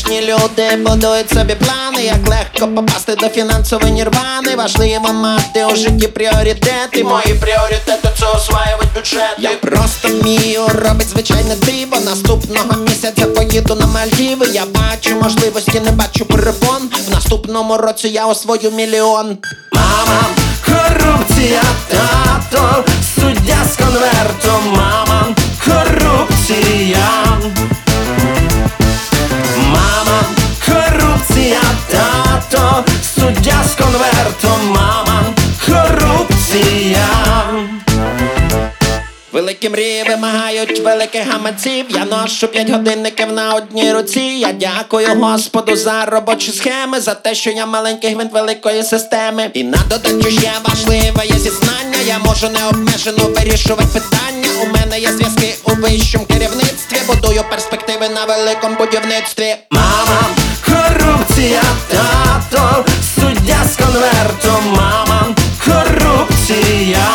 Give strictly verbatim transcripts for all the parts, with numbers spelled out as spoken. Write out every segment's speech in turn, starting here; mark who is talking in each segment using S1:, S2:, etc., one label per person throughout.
S1: Успішні люди будують собі плани, як легко попасти до фінансової нірвани. Важливо мати у житті пріоритети. Мої пріоритети — це осваювати бюджет. Я просто вмію робить звичайне диво. Наступного місяця поїду на Мальдіви. Я бачу можливості, не бачу перепон. В наступному році я освою мільйон.
S2: Мама, корупція, тато, суддя з конвертом. Мама, корупція. Мама, корупція, тато, суддя з конвертом. Мама, корупція.
S1: Великі мрії вимагають великих гаманців. Я ношу п'ять годинників на одній руці. Я дякую Господу за робочі схеми, за те, що я маленький гвинт великої системи. І на додачу ще важливе є зізнання. Я можу необмежено вирішувати питання. У мене є зв'язки у вищому керівництві. Будую перспективи на великому будівництві.
S2: Мама, корупція, тато, суддя з конвертом. Мама, корупція.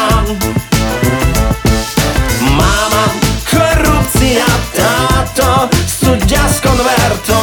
S2: Мама, корупція, тато, суддя з конвертом.